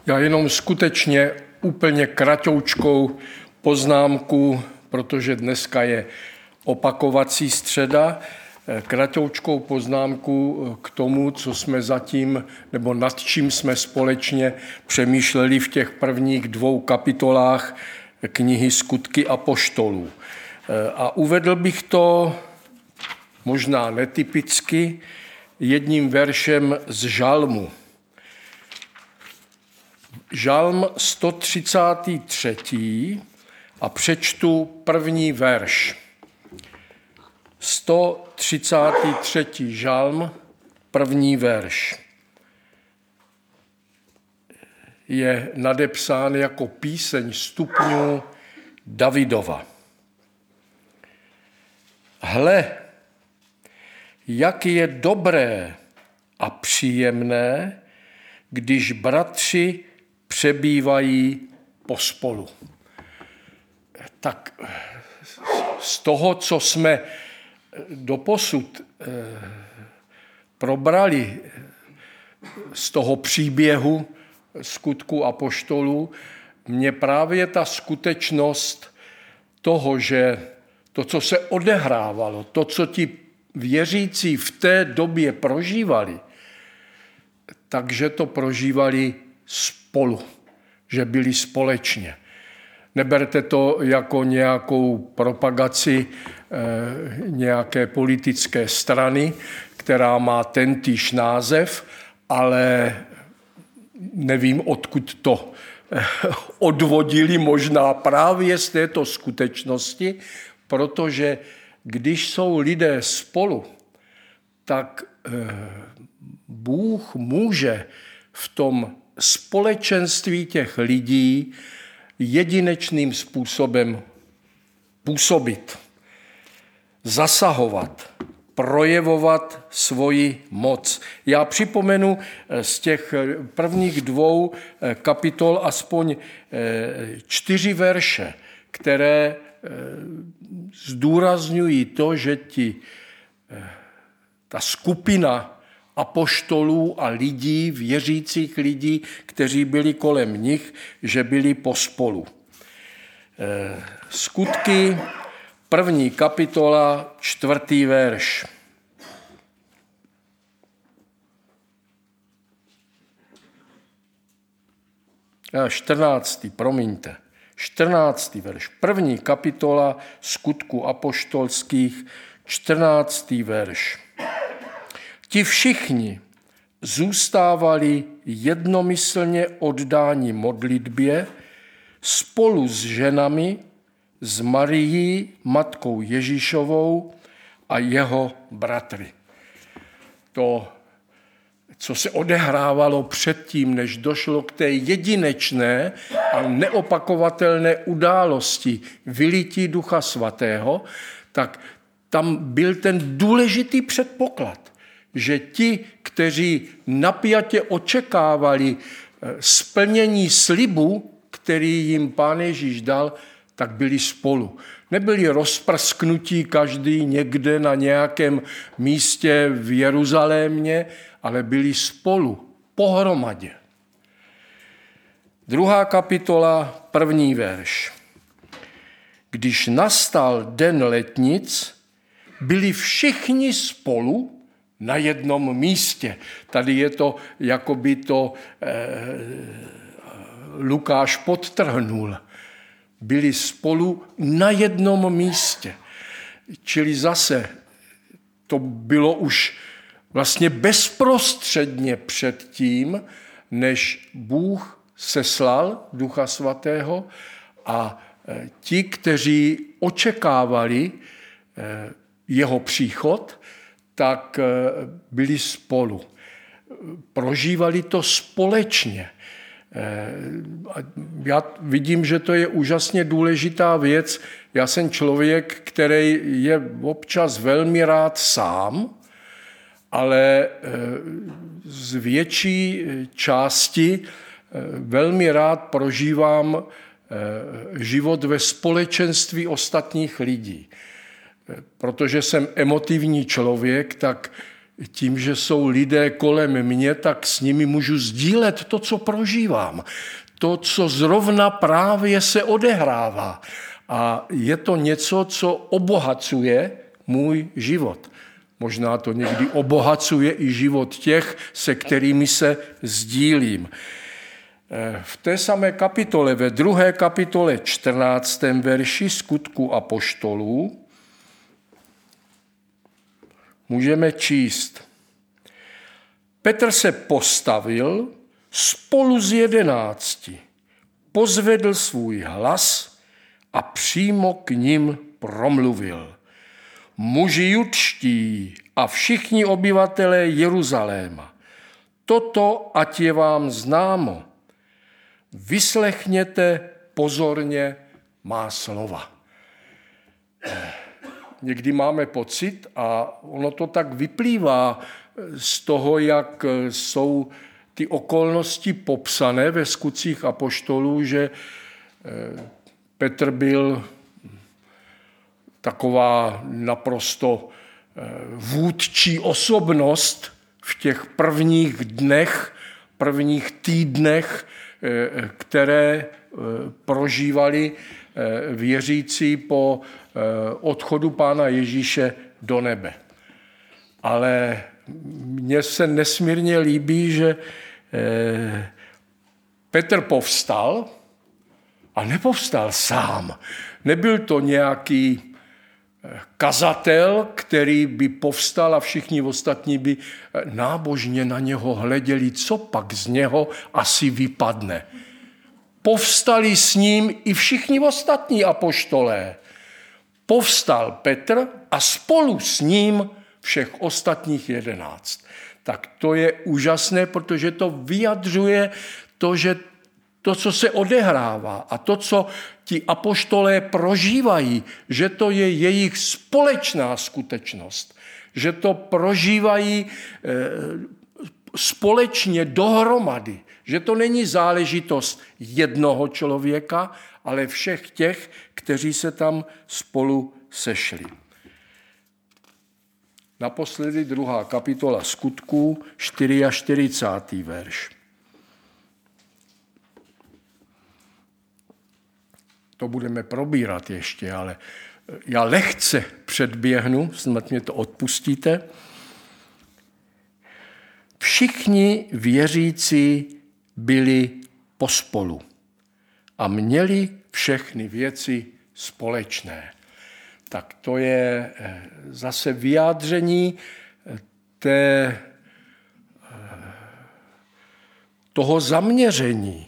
Já jenom skutečně úplně kratoučkou poznámku, protože dneska je opakovací středa, kratoučkou poznámku k tomu, co jsme zatím, nebo nad čím jsme společně přemýšleli v těch prvních 2 kapitolách knihy Skutky apoštolů. A uvedl bych to možná netypicky jedním veršem z žalmu. Žalm 133. a přečtu první verš. 133. žalm, první verš. Je nadepsán jako píseň stupňů Davidova. Hle, jak je dobré a příjemné, když bratři přebývají pospolu. Tak z toho, co jsme doposud probrali, z toho příběhu Skutku apoštolů, mě právě ta skutečnost toho, že to, co se odehrávalo, to, co ti věřící v té době prožívali, takže to prožívali spolu, že byli společně. Neberte to jako nějakou propagaci nějaké politické strany, která má tentýž název, ale nevím, odkud to odvodili, možná právě z této skutečnosti, protože když jsou lidé spolu, tak Bůh může v tom společenství těch lidí jedinečným způsobem působit, zasahovat, projevovat svoji moc. Já připomenu z těch prvních 2 kapitol aspoň 4 verše, které zdůrazňují to, že ta skupina apoštolů a lidí, věřících lidí, kteří byli kolem nich, že byli pospolu. Skutky, 1. kapitola, 4. verš. A 14. promiňte. 14. verš. 1. kapitola Skutku apoštolských, 14. verš. Ti všichni zůstávali jednomyslně oddáni modlitbě spolu s ženami, s Marií, matkou Ježíšovou a jeho bratry. To, co se odehrávalo předtím, než došlo k té jedinečné a neopakovatelné události vylití Ducha Svatého, tak tam byl ten důležitý předpoklad, že ti, kteří napjatě očekávali splnění slibu, který jim Pán Ježíš dal, tak byli spolu. Nebyli rozprsknutí každý někde na nějakém místě v Jeruzalémě, ale byli spolu, pohromadě. 2. kapitola, 1. verš. Když nastal den letnic, byli všichni spolu na jednom místě. Tady je to, jako by to Lukáš podtrhnul. Byli spolu na jednom místě. Čili zase to bylo už vlastně bezprostředně před tím, než Bůh seslal Ducha Svatého a ti, kteří očekávali jeho příchod, tak byli spolu. Prožívali to společně. Já vidím, že to je úžasně důležitá věc. Já jsem člověk, který je občas velmi rád sám, ale z větší části velmi rád prožívám život ve společenství ostatních lidí. Protože jsem emotivní člověk, tak tím, že jsou lidé kolem mě, tak s nimi můžu sdílet to, co prožívám. To, co zrovna právě se odehrává. A je to něco, co obohacuje můj život. Možná to někdy obohacuje i život těch, se kterými se sdílím. V té samé kapitole, ve 2. kapitole 14. verši Skutků apoštolů, můžeme číst. Petr se postavil spolu s 11, pozvedl svůj hlas a přímo k nim promluvil. Muži judští a všichni obyvatelé Jeruzaléma, toto ať je vám známo. Vyslechněte pozorně má slova. Někdy máme pocit, a ono to tak vyplývá z toho, jak jsou ty okolnosti popsané ve Skutcích apoštolů, že Petr byl taková naprosto vůdčí osobnost v těch prvních dnech, prvních týdnech, které prožívali věřící po odchodu Pána Ježíše do nebe. Ale mně se nesmírně líbí, že Petr povstal a nepovstal sám. Nebyl to nějaký kazatel, který by povstal a všichni ostatní by nábožně na něho hleděli, co pak z něho asi vypadne. Povstali s ním i všichni ostatní apoštolé. Povstal Petr a spolu s ním všech ostatních 11. Tak to je úžasné, protože to vyjadřuje to, že to, co se odehrává a to, co ti apoštolé prožívají, že to je jejich společná skutečnost, že to prožívají společně dohromady, že to není záležitost jednoho člověka, ale všech těch, kteří se tam spolu sešli. Naposledy 2. kapitola Skutků, 44. verš. To budeme probírat ještě, ale já lehce předběhnu, snad mě to odpustíte. Všichni věřící byli pospolu a měli všechny věci společné. Tak to je zase vyjádření toho zaměření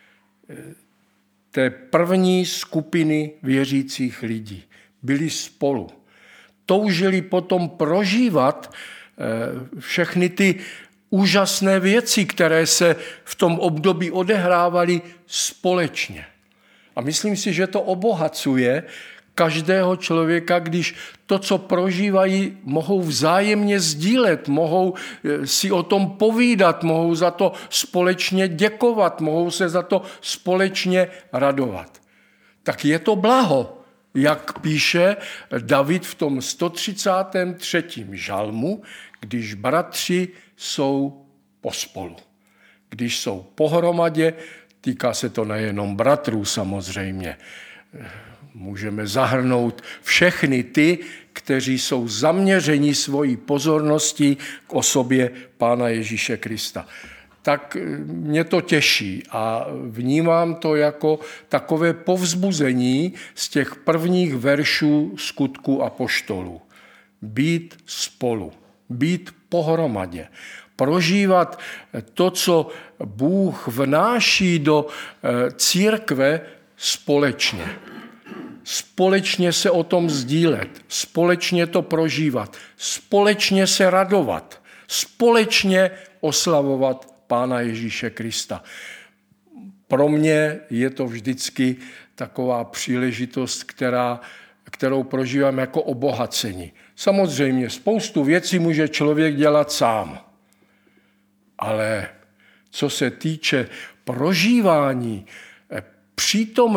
té první skupiny věřících lidí. Byli spolu. Toužili potom prožívat všechny ty úžasné věci, které se v tom období odehrávaly společně. A myslím si, že to obohacuje každého člověka, když to, co prožívají, mohou vzájemně sdílet, mohou si o tom povídat, mohou za to společně děkovat, mohou se za to společně radovat. Tak je to blaho, jak píše David v tom 133. žalmu, když bratři jsou pospolu. Když jsou pohromadě, týká se to nejenom bratrů samozřejmě, můžeme zahrnout všechny ty, kteří jsou zaměřeni svojí pozorností k osobě Pána Ježíše Krista. Tak mě to těší a vnímám to jako takové povzbuzení z těch prvních veršů Skutků apoštolů. Být spolu, být pohromadě, prožívat to, co Bůh vnáší do církve společně. Společně se o tom sdílet, společně to prožívat, společně se radovat, společně oslavovat Pána Ježíše Krista. Pro mě je to vždycky taková příležitost, kterou prožívám jako obohacení. Samozřejmě spoustu věcí může člověk dělat sám, ale co se týče prožívání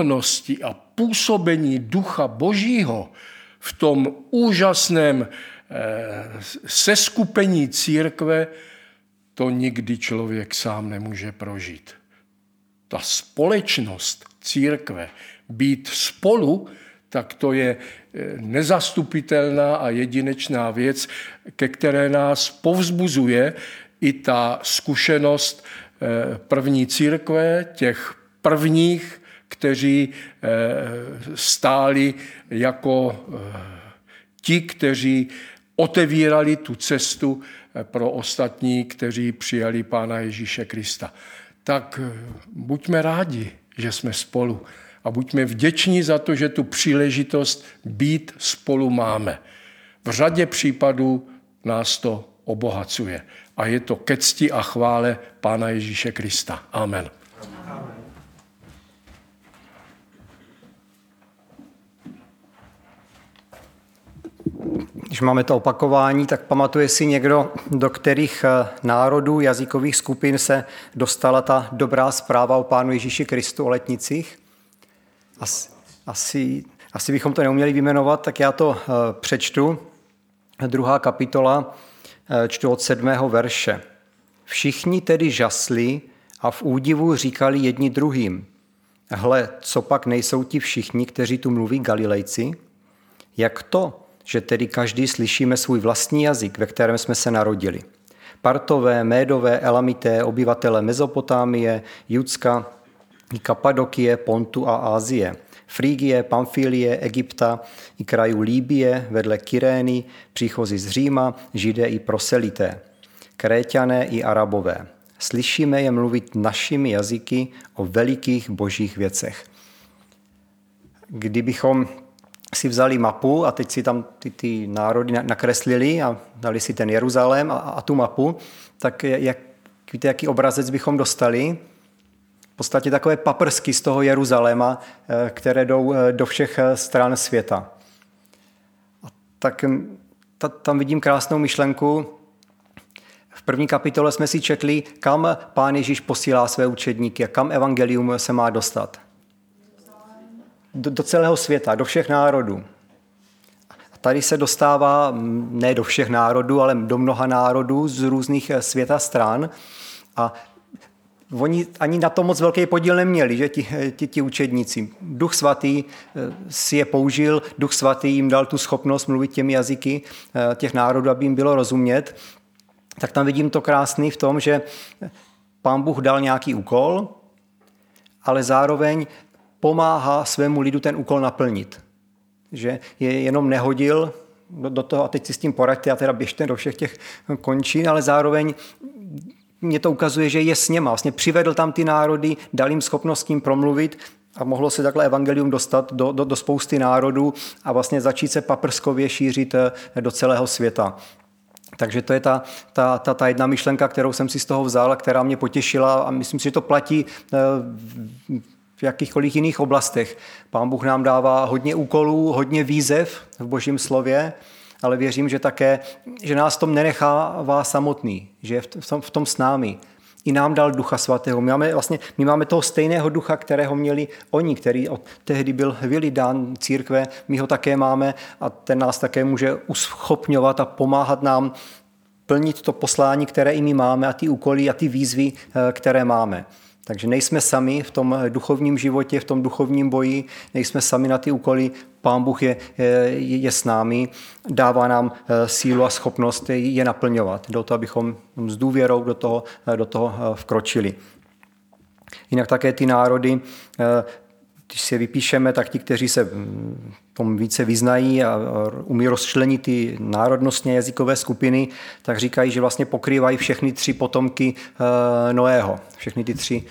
přítomnosti a působení Ducha Božího v tom úžasném seskupení církve, to nikdy člověk sám nemůže prožít. Ta společnost církve, být spolu, tak to je nezastupitelná a jedinečná věc, ke které nás povzbuzuje i ta zkušenost první církve, těch prvních, kteří stáli jako ti, kteří otevírali tu cestu pro ostatní, kteří přijali Pána Ježíše Krista. Tak buďme rádi, že jsme spolu a buďme vděční za to, že tu příležitost být spolu máme. V řadě případů nás to obohacuje a je to ke cti a chvále Pána Ježíše Krista. Amen. Když máme to opakování, tak pamatuje si někdo, do kterých národů, jazykových skupin se dostala ta dobrá zpráva o Pánu Ježíši Kristu o letnicích? Asi bychom to neuměli vyjmenovat, tak já to přečtu. 2. kapitola, čtu od 7. verše. Všichni tedy žasli a v údivu říkali jedni druhým. Hle, co pak nejsou ti všichni, kteří tu mluví Galilejci? Jak to, že tedy každý slyšíme svůj vlastní jazyk, ve kterém jsme se narodili? Partové, Médové, Elamité, obyvatele Mezopotámie, Judska, Kapadokie, Pontu a Ázie, Frígie, Pamfílie, Egypta i krajů Líbie, vedle Kyrény, příchozí z Říma, Židé i proselité, Kréťané i Arabové. Slyšíme je mluvit našimi jazyky o velikých božích věcech. Kdybychom si vzali mapu a teď si tam ty národy nakreslili a dali si ten Jeruzalém a tu mapu, tak víte, jaký obrazec bychom dostali? V podstatě takové paprsky z toho Jeruzaléma, které jdou do všech stran světa. A tak tam vidím krásnou myšlenku. V první kapitole jsme si četli, kam Pán Ježíš posílá své učedníky a kam evangelium se má dostat. Do celého světa, do všech národů. A tady se dostává ne do všech národů, ale do mnoha národů z různých světa stran. A oni ani na to moc velký podíl neměli, že ti učedníci. Duch svatý si je použil, Duch svatý jim dal tu schopnost mluvit těmi jazyky těch národů, aby jim bylo rozumět. Tak tam vidím to krásný v tom, že Pán Bůh dal nějaký úkol, ale zároveň pomáhá svému lidu ten úkol naplnit. Že je jenom nehodil do toho a teď si s tím poraďte a teda běžte do všech těch končin, ale zároveň mě to ukazuje, že je s něma. Vlastně přivedl tam ty národy, dal jim schopnost s tím promluvit a mohlo se takhle evangelium dostat do spousty národů a vlastně začít se paprskově šířit do celého světa. Takže to je ta jedna myšlenka, kterou jsem si z toho vzal, která mě potěšila a myslím si, že to platí v jakýchkoliv jiných oblastech. Pán Bůh nám dává hodně úkolů, hodně výzev v Božím slově, ale věřím, že také, že nás tom nenechává samotný, že je v tom s námi. I nám dal Ducha Svatého. My máme toho stejného ducha, kterého měli oni, který tehdy byl vylidán církve, my ho také máme a ten nás také může uschopňovat a pomáhat nám plnit to poslání, které i my máme a ty úkoly a ty výzvy, které máme. Takže nejsme sami v tom duchovním životě, v tom duchovním boji, nejsme sami na ty úkoly, Pán Bůh je s námi, dává nám sílu a schopnost je naplňovat, do toho, abychom s důvěrou do toho vkročili. Jinak také ty národy, když si je vypíšeme, tak ti, kteří se tom více vyznají a umí rozčlenit ty národnostně jazykové skupiny, tak říkají, že vlastně pokrývají všechny 3 potomky Noého, všechny ty 3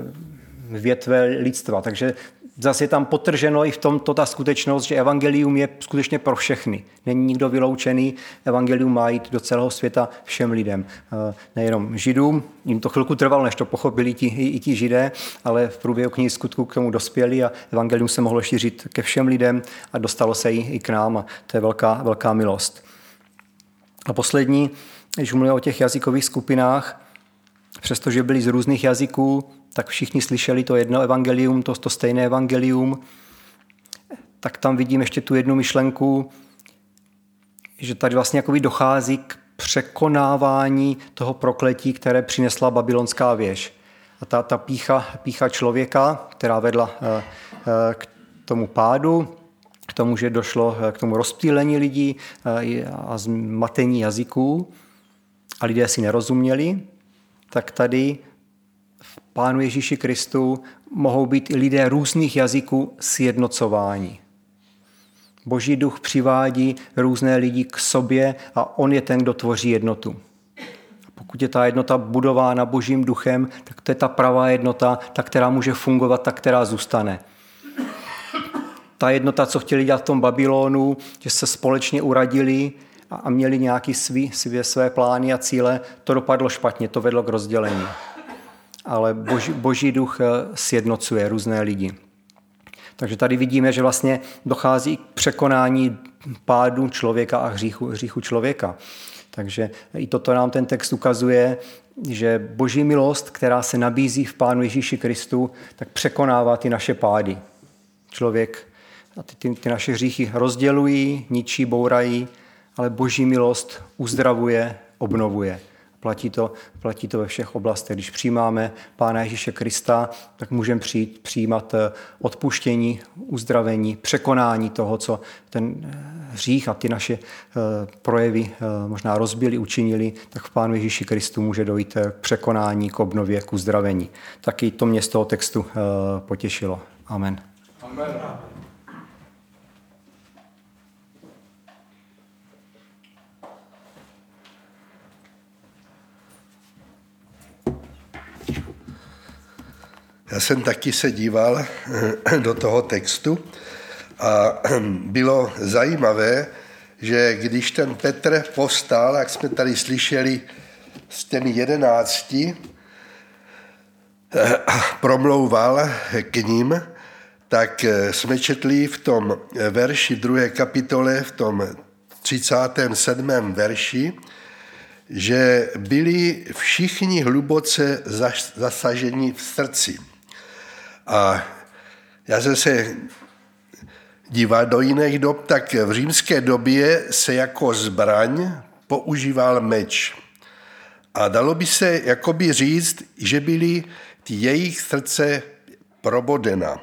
větve lidstva. Takže zase je tam potrženo i v tomto ta skutečnost, že evangelium je skutečně pro všechny. Není nikdo vyloučený, evangelium má jít do celého světa všem lidem. Nejenom Židům, jim to chvilku trvalo, než to pochopili i ti Židé, ale v průběhu knihy Skutků k tomu dospěli a evangelium se mohlo šířit ke všem lidem a dostalo se i k nám a to je velká milost. A poslední, když mluvím o těch jazykových skupinách, přestože byli z různých jazyků, tak všichni slyšeli to jedno evangelium, to stejné evangelium, tak tam vidím ještě tu jednu myšlenku, že tady vlastně jakoby dochází k překonávání toho prokletí, které přinesla babylonská věž. A ta pýcha člověka, která vedla k tomu pádu, k tomu, že došlo k tomu rozptýlení lidí a zmatení jazyků a lidé si nerozuměli, tak tady v Pánu Ježíši Kristu mohou být i lidé různých jazyků sjednocováni. Boží duch přivádí různé lidi k sobě a on je ten, kdo tvoří jednotu. A pokud je ta jednota budována Božím duchem, tak to je ta pravá jednota, ta, která může fungovat, ta, která zůstane. Ta jednota, co chtěli dělat v tom Babylonu, že se společně uradili a měli nějaké své plány a cíle, to dopadlo špatně, to vedlo k rozdělení. Ale Boží duch sjednocuje různé lidi. Takže tady vidíme, že vlastně dochází k překonání pádu člověka a hříchu člověka. Takže i toto nám ten text ukazuje, že Boží milost, která se nabízí v Pánu Ježíši Kristu, tak překonává ty naše pády. Člověk a ty naše hříchy rozdělují, ničí, bourají, ale Boží milost uzdravuje, obnovuje. Platí to ve všech oblastech. Když přijímáme Pána Ježíše Krista, tak můžeme přijímat odpuštění, uzdravení, překonání toho, co ten hřích a ty naše projevy možná rozbili, učinili, tak v Pánu Ježíši Kristu může dojít k překonání, k obnově, k uzdravení. Taky to mě z toho textu potěšilo. Amen. Amen. Já jsem taky se díval do toho textu a bylo zajímavé, že když ten Petr povstal, jak jsme tady slyšeli s těmi 11, promlouval k ním, tak jsme četli v tom verši 2. kapitole, v tom 37. verši, že byli všichni hluboce zasaženi v srdci. A já jsem se díval do jiných dob, tak v římské době se jako zbraň používal meč. A dalo by se jakoby říct, že byly ty jejich srdce probodena.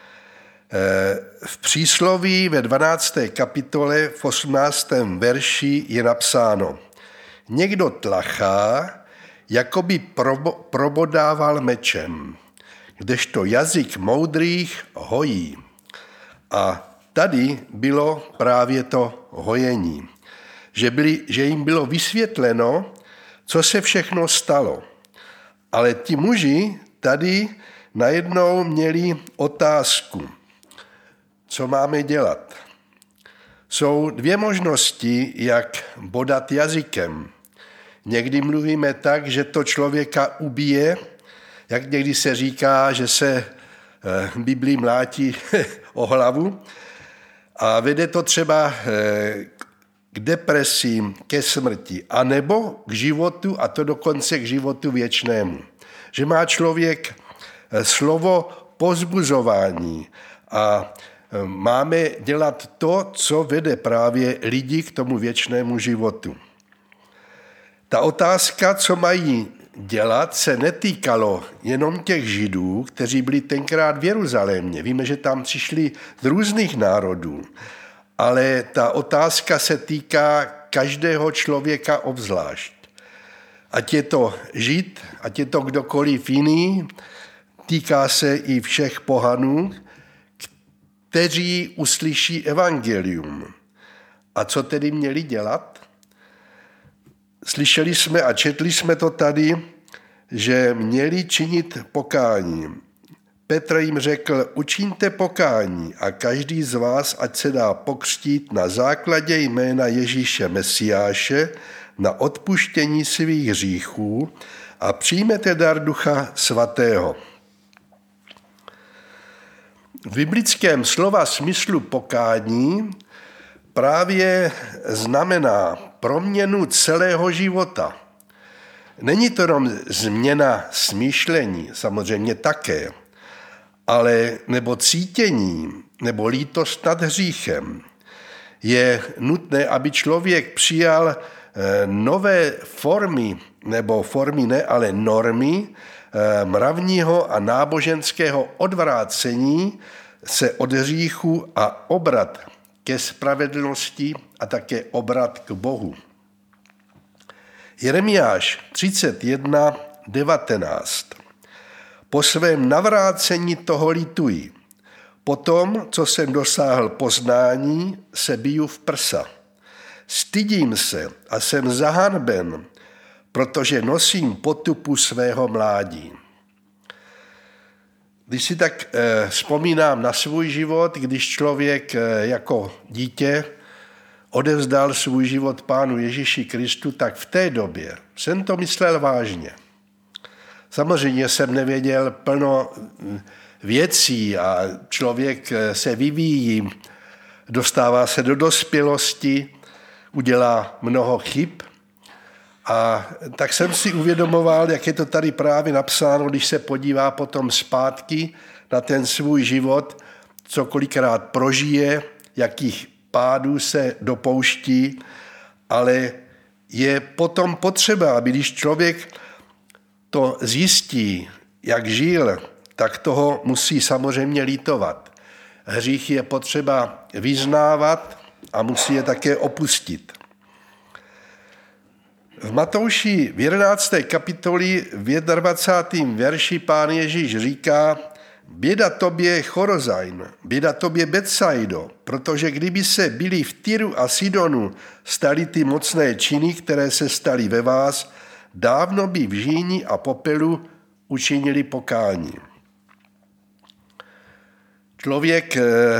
V přísloví ve 12. kapitole v 18. verši je napsáno: někdo tlachá, jako by probodával mečem, kdežto jazyk moudrých hojí. A tady bylo právě to hojení, že jim bylo vysvětleno, co se všechno stalo. Ale ti muži tady najednou měli otázku, co máme dělat. Jsou dvě možnosti, jak bodat jazykem. Někdy mluvíme tak, že to člověka ubije, jak někdy se říká, že se Biblii mlátí o hlavu a vede to třeba k depresím, ke smrti, anebo k životu, a to dokonce k životu věčnému. Že má člověk slovo povzbuzování a máme dělat to, co vede právě lidi k tomu věčnému životu. Ta otázka, co mají dělat, se netýkalo jenom těch Židů, kteří byli tenkrát v Jeruzalémě. Víme, že tam přišli z různých národů, ale ta otázka se týká každého člověka obzvlášť. Ať je to Žid, ať je to kdokoliv jiný, týká se i všech pohanů, kteří uslyší evangelium. A co tedy měli dělat? Slyšeli jsme a četli jsme to tady, že měli činit pokání. Petr jim řekl: učiňte pokání a každý z vás ať se dá pokřtít na základě jména Ježíše Mesiáše na odpuštění svých hříchů a přijmete dar Ducha Svatého. V biblickém slova smyslu pokání právě znamená proměnu celého života. Není to jenom změna smýšlení, samozřejmě také, ale nebo cítění, nebo lítost nad hříchem. je nutné, aby člověk přijal nové formy, nebo formy ne, ale normy mravního a náboženského odvrácení se od hříchu a obrat ke spravedlnosti a také obrat k Bohu. Jeremiáš 31:19. Po svém navrácení toho lituji. Potom, co jsem dosáhl poznání, se biju v prsa. Stydím se a jsem zahanben, protože nosím potupu svého mládí. Když si tak vzpomínám na svůj život, když člověk jako dítě odevzdal svůj život Pánu Ježíši Kristu, tak v té době jsem to myslel vážně. Samozřejmě jsem nevěděl plno věcí a člověk se vyvíjí, dostává se do dospělosti, udělá mnoho chyb. A tak jsem si uvědomoval, jak je to tady právě napsáno, když se podívá potom zpátky na ten svůj život, co kolikrát prožije, jakých pádů se dopouští, ale je potom potřeba, aby když člověk to zjistí, jak žil, tak toho musí samozřejmě litovat. Hřích je potřeba vyznávat a musí je také opustit. V Matouši v 11. kapitoli v 21. verši Pán Ježíš říká: Běda tobě Chorozajn, běda tobě Betsaido, protože kdyby se byli v Tyru a Sidonu staly ty mocné činy, které se staly ve vás, dávno by v žíni a popelu učinili pokání. Člověk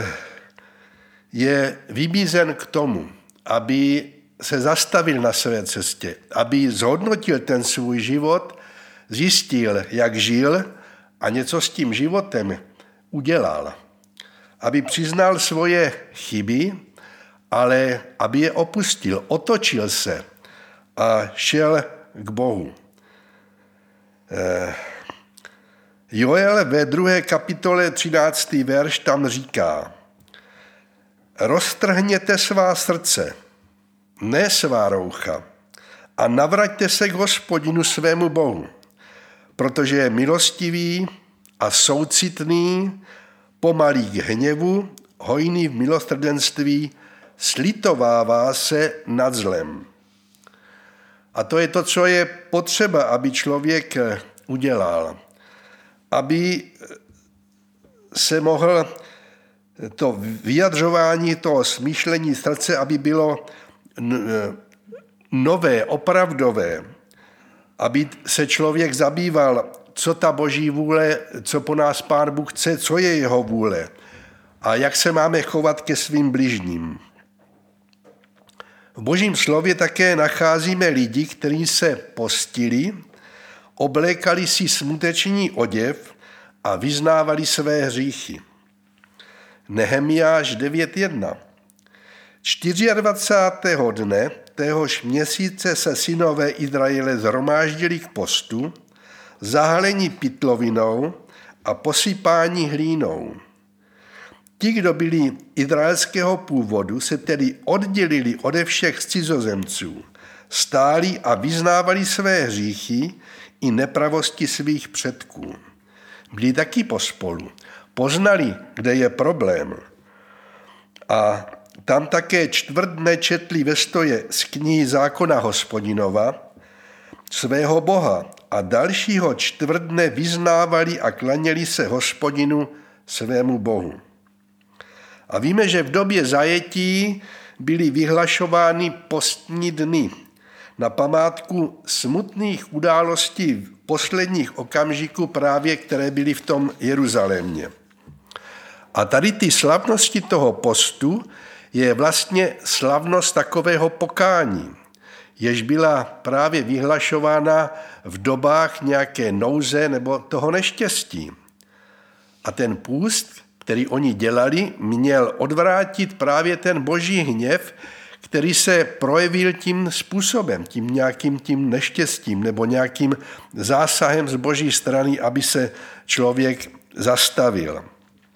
je vybízen k tomu, aby se zastavil na své cestě, aby zhodnotil ten svůj život, zjistil, jak žil a něco s tím životem udělal. Aby přiznal svoje chyby, ale aby je opustil, otočil se a šel k Bohu. Joel ve 2. kapitole 13. verš tam říká: Roztrhněte svá srdce, ne svá roucha, a navraťte se k Hospodinu svému Bohu, protože je milostivý a soucitný, pomalý k hněvu, hojný v milosrdenství, slitovává se nad zlem. A to je to, co je potřeba, aby člověk udělal. Aby se mohl to vyjadřování, to smýšlení srdce, aby bylo nové, opravdové, aby se člověk zabýval, co ta Boží vůle, co po nás Pán Bůh chce, co je jeho vůle a jak se máme chovat ke svým bližním. V Božím slově také nacházíme lidi, kteří se postili, oblékali si smuteční oděv a vyznávali své hříchy. Nehemiáš 9:1. 24. dne téhož měsíce se synové Izraele shromáždili k postu, zahalení pytlovinou a posypání hlínou. Ti, kdo byli izraelského původu, se tedy oddělili ode všech cizozemců, stáli a vyznávali své hříchy i nepravosti svých předků. Byli taky pospolu, poznali, kde je problém. A tam také čtvrtdne četli ve stoje z knihy zákona Hospodinova, svého Boha, a dalšího čtvrtdne vyznávali a klaněli se Hospodinu svému Bohu. A víme, že v době zajetí byly vyhlašovány postní dny na památku smutných událostí v posledních okamžiků právě, které byly v tom Jeruzalémě. A tady ty slavnosti toho postu je vlastně slavnost takového pokání, jež byla právě vyhlašována v dobách nějaké nouze nebo toho neštěstí. A ten půst, který oni dělali, měl odvrátit právě ten boží hněv, který se projevil tím způsobem, tím nějakým tím neštěstím nebo nějakým zásahem z boží strany, aby se člověk zastavil.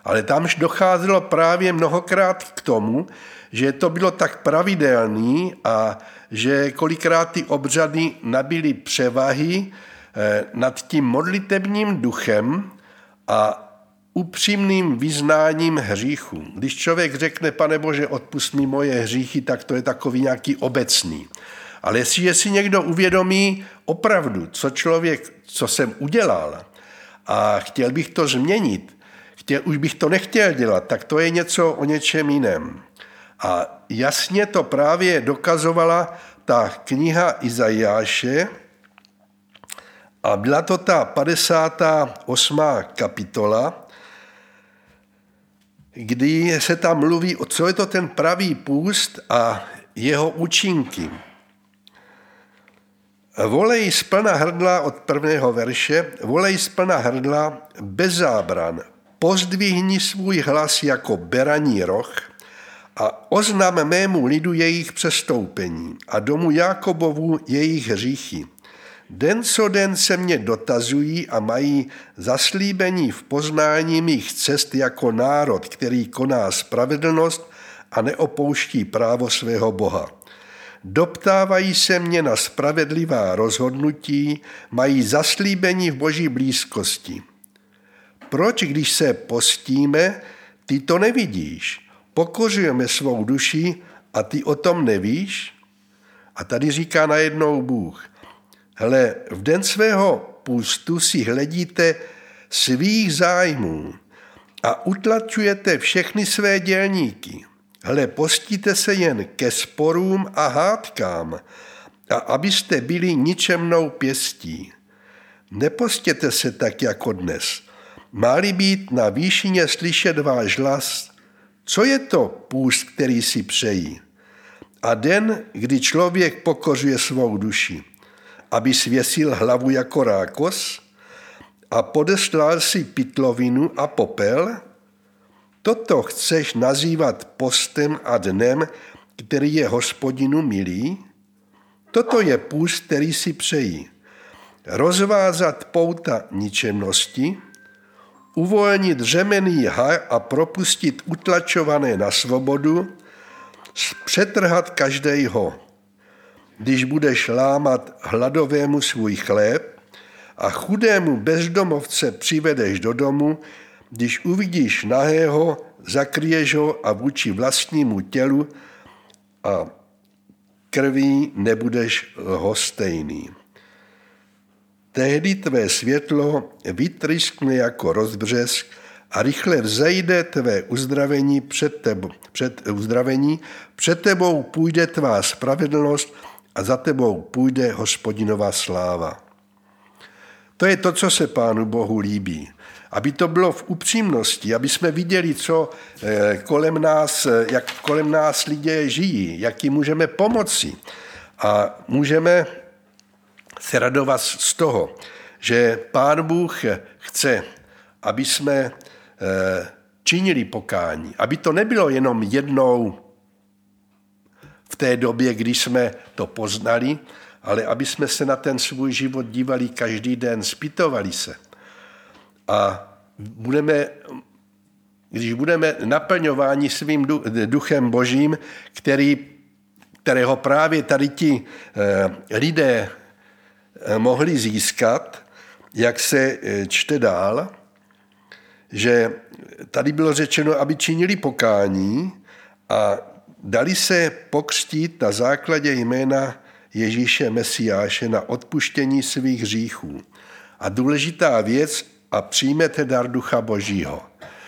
Ale tam docházelo právě mnohokrát k tomu, že to bylo tak pravidelný a že kolikrát ty obřady nabyly převahy nad tím modlitebním duchem a upřímným vyznáním hříchu. Když člověk řekne, Pane Bože, odpusť mi moje hříchy, tak to je takový nějaký obecný. Ale jestliže si někdo uvědomí opravdu, co jsem udělal a chtěl bych to změnit, už bych to nechtěl dělat, tak to je něco o něčem jiném. A jasně to právě dokazovala ta kniha Izajáše a byla to ta 58. kapitola, kdy se tam mluví, co je to ten pravý půst a jeho účinky. Volej splna hrdla od 1. verše, volej splna hrdla bez zábran, pozdvihni svůj hlas jako beraní roh a oznam mému lidu jejich přestoupení a domu Jákobovu jejich hříchy. Den co den se mě dotazují a mají zaslíbení v poznání mých cest jako národ, který koná spravedlnost a neopouští právo svého Boha. Doptávají se mě na spravedlivá rozhodnutí, mají zaslíbení v Boží blízkosti. Proč, když se postíme, ty to nevidíš? Pokořujeme svou duši a ty o tom nevíš? A tady říká najednou Bůh, hele, v den svého půstu si hledíte svých zájmů a utlačujete všechny své dělníky. Hele, postíte se jen ke sporům a hádkám, a abyste byli ničemnou pěstí. Nepostěte se tak jako dnes. Má-li být na výšině slyšet váš hlas, co je to půst, který si přejí? A den, kdy člověk pokořuje svou duši, aby svěsil hlavu jako rákos a podeslal si pytlovinu a popel? Toto chceš nazývat postem a dnem, který je Hospodinu milý? Toto je půst, který si přejí. Rozvázat pouta ničemnosti, uvolnit řemenný haj a propustit utlačované na svobodu, přetrhat každého. Když budeš lámat hladovému svůj chléb a chudému bezdomovce přivedeš do domu, když uvidíš nahého, zakryješ ho a vůči vlastnímu tělu a krví nebudeš lhostejný. Tehdy tvé světlo vytryskne jako rozbřesk a rychle vzejde tvé uzdravení před tebou půjde tvá spravedlnost a za tebou půjde Hospodinova sláva. To je to, co se Pánu Bohu líbí. Aby to bylo v upřímnosti, aby jsme viděli, co jak kolem nás lidé žijí, jak jim můžeme pomoci. A můžeme se radovat z toho, že Pán Bůh chce, aby jsme činili pokání. Aby to nebylo jenom jednou v té době, kdy jsme to poznali, ale aby jsme se na ten svůj život dívali každý den, zpytovali se. A když budeme naplňováni svým duchem Božím, kterého právě tady ti lidé mohli získat, jak se čte dál, že tady bylo řečeno, aby činili pokání a dali se pokřtít na základě jména Ježíše Mesiáše na odpuštění svých hříchů. A důležitá věc, a přijmete dar Ducha Božího.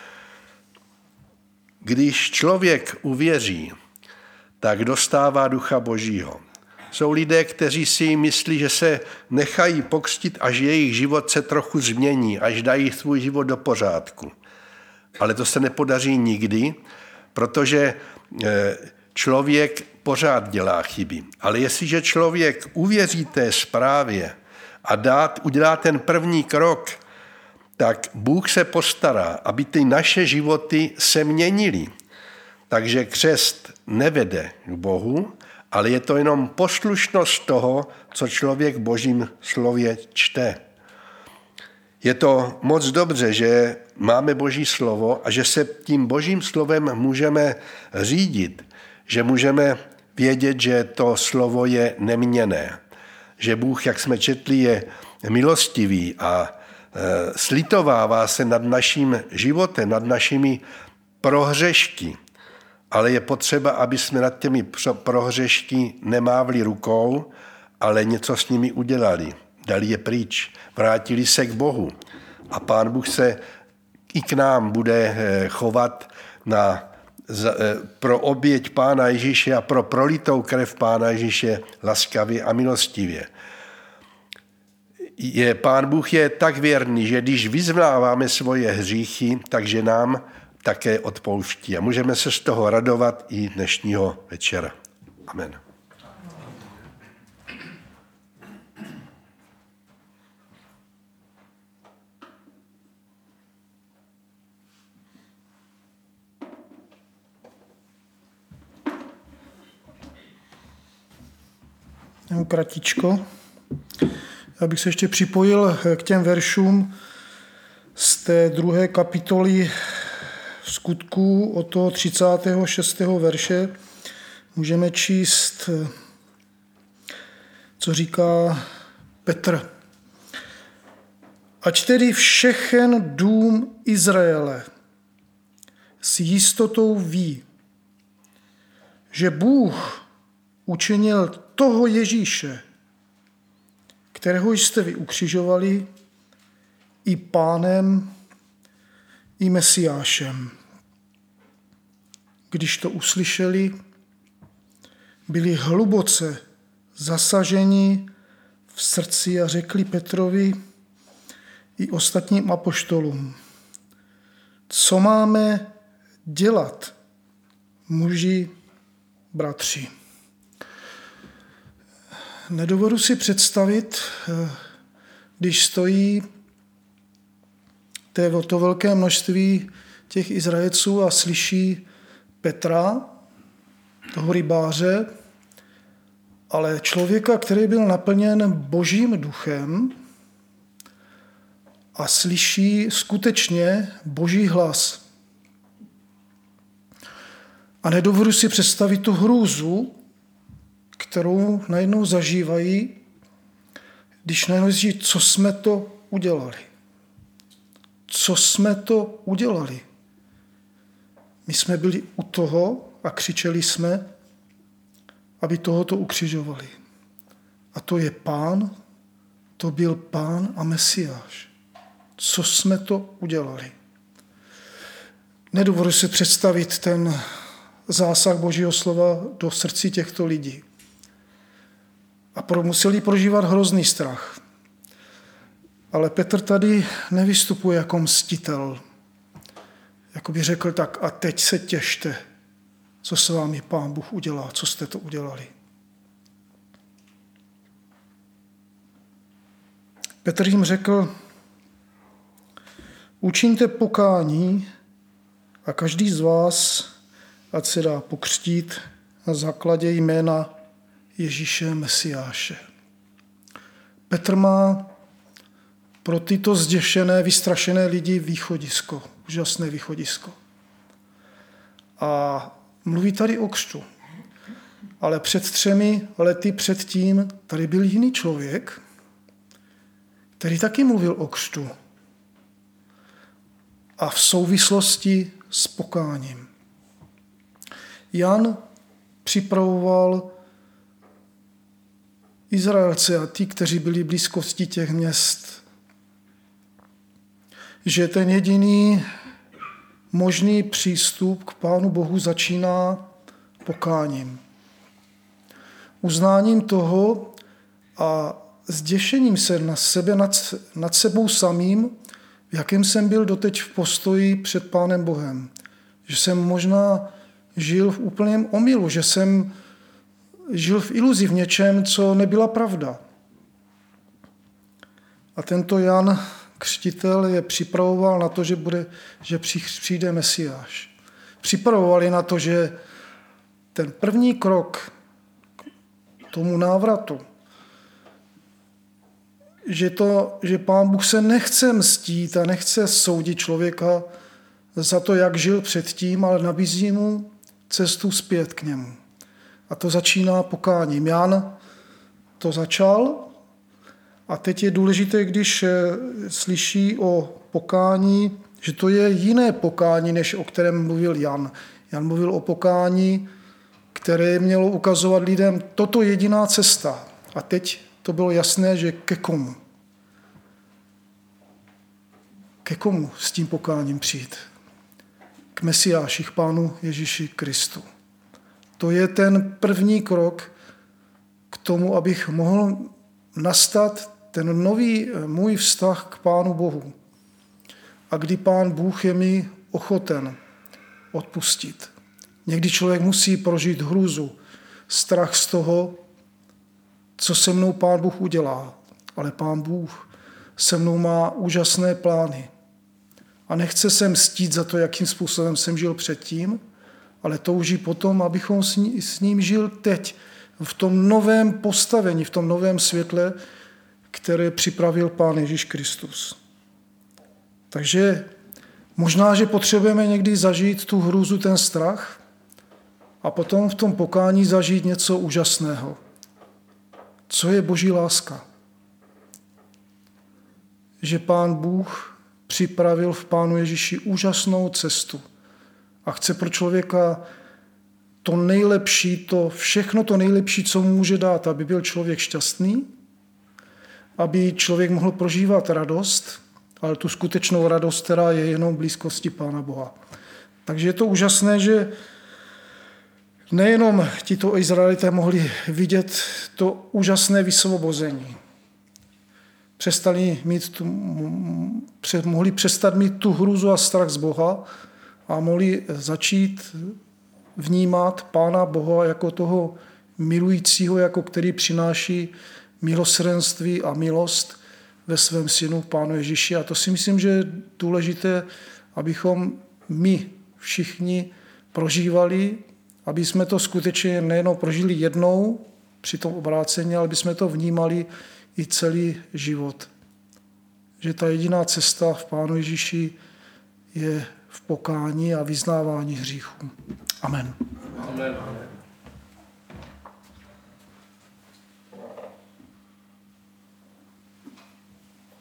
Když člověk uvěří, tak dostává Ducha Božího. Jsou lidé, kteří si myslí, že se nechají pokřtít, až jejich život se trochu změní, až dají svůj život do pořádku. Ale to se nepodaří nikdy, protože člověk pořád dělá chyby. Ale jestliže člověk uvěří té zprávě a udělá ten první krok, tak Bůh se postará, aby ty naše životy se měnily. Takže křest nevede k Bohu, ale je to jenom poslušnost toho, co člověk v Božím slově čte. Je to moc dobře, že máme Boží slovo a že se tím Božím slovem můžeme řídit, že můžeme vědět, že to slovo je neměnné, že Bůh, jak jsme četli, je milostivý a slitovává se nad naším životem, nad našimi prohřešky. Ale je potřeba, aby jsme nad těmi prohřešky nemávli rukou, ale něco s nimi udělali. Dali je pryč, vrátili se k Bohu. A Pán Bůh se i k nám bude chovat pro oběť Pána Ježíše a pro prolitou krev Pána Ježíše laskavě a milostivě. Pán Bůh je tak věrný, že když vyznáváme svoje hříchy, takže nám také odpouští. A můžeme se z toho radovat i dnešního večera. Amen. Kratičko. Já bych se ještě připojil k těm veršům z té 2. kapitoly Skutků od toho 36. verše. Můžeme číst, co říká Petr. Ač tedy všechen dům Izraele s jistotou ví, že Bůh učinil toho Ježíše, kterého jste vy ukřižovali, i Pánem, i Mesiášem. Když to uslyšeli, byli hluboce zasaženi v srdci a řekli Petrovi i ostatním apoštolům, co máme dělat, muži, bratři. Nedovedu si představit, když stojí to velké množství těch Izraelců a slyší Petra, toho rybáře, ale člověka, který byl naplněn Božím duchem a slyší skutečně Boží hlas. A nedovedu si představit tu hrůzu, kterou najednou zažívají, když najednou zjistí, co jsme to udělali. Co jsme to udělali. My jsme byli u toho a křičeli jsme, aby tohoto ukřižovali. A to je Pán, to byl Pán a Mesiáš. Co jsme to udělali. Nedovedu si představit ten zásah Božího slova do srdcí těchto lidí. A museli prožívat hrozný strach. Ale Petr tady nevystupuje jako mstitel. Jako by řekl tak, a teď se těšte, co s vámi Pán Bůh udělá, co jste to udělali. Petr jim řekl, učiňte pokání a každý z vás, ať se dá pokřtít na základě jména Ježíše Mesiáše. Petr má pro tyto zděšené, vystrašené lidi východisko, úžasné východisko. A mluví tady o křtu. Ale před 3 lety předtím tady byl jiný člověk, který taky mluvil o křtu. A v souvislosti s pokáním. Jan připravoval Izraelce a ty, kteří byli blízkosti těch měst, že ten jediný možný přístup k Pánu Bohu začíná pokáním. Uznáním toho a zděšením se na sebe, nad sebou samým, v jakém jsem byl doteď v postoji před Pánem Bohem. Že jsem možná žil v úplném omylu, že jsem žil v iluzi v něčem, co nebyla pravda. A tento Jan Křtitel je připravoval na to, že přijde Mesiáš. Připravovali na to, že ten první krok k tomu návratu, že Pán Bůh se nechce mstít a nechce soudit člověka za to, jak žil předtím, ale nabízí mu cestu zpět k němu. A to začíná pokáním. Jan to začal a teď je důležité, když slyší o pokání, že to je jiné pokání, než o kterém mluvil Jan. Jan mluvil o pokání, které mělo ukazovat lidem, toto je jediná cesta. A teď to bylo jasné, že ke komu? Ke komu s tím pokáním přijít? K Mesiáši, k Pánu Ježíši Kristu. To je ten první krok k tomu, abych mohl nastat ten nový můj vztah k Pánu Bohu. A kdy Pán Bůh je mi ochoten odpustit. Někdy člověk musí prožít hrůzu, strach z toho, co se mnou Pán Bůh udělá. Ale Pán Bůh se mnou má úžasné plány. A nechce se mstít za to, jakým způsobem jsem žil předtím, ale touží potom, abychom s ním žil teď, v tom novém postavení, v tom novém světle, které připravil Pán Ježíš Kristus. Takže možná, že potřebujeme někdy zažít tu hrůzu, ten strach a potom v tom pokání zažít něco úžasného. Co je Boží láska? Že Pán Bůh připravil v Pánu Ježíši úžasnou cestu a chce pro člověka to nejlepší, všechno to nejlepší, co mu může dát, aby byl člověk šťastný, aby člověk mohl prožívat radost, ale tu skutečnou radost, která je jenom v blízkosti Pána Boha. Takže je to úžasné, že nejenom tito Izraelité mohli vidět to úžasné vysvobození. Mohli přestat mít tu hrůzu a strach z Boha a mohli začít vnímat Pána Boha jako toho milujícího, jako který přináší milosrdenství a milost ve svém synu Pánu Ježíši. A to si myslím, že je důležité, abychom my všichni prožívali, aby jsme to skutečně nejenom prožili jednou při tom obrácení, ale aby jsme to vnímali i celý život. Že ta jediná cesta v Pánu Ježíši je v pokání a vyznávání hříchů. Amen. Amen.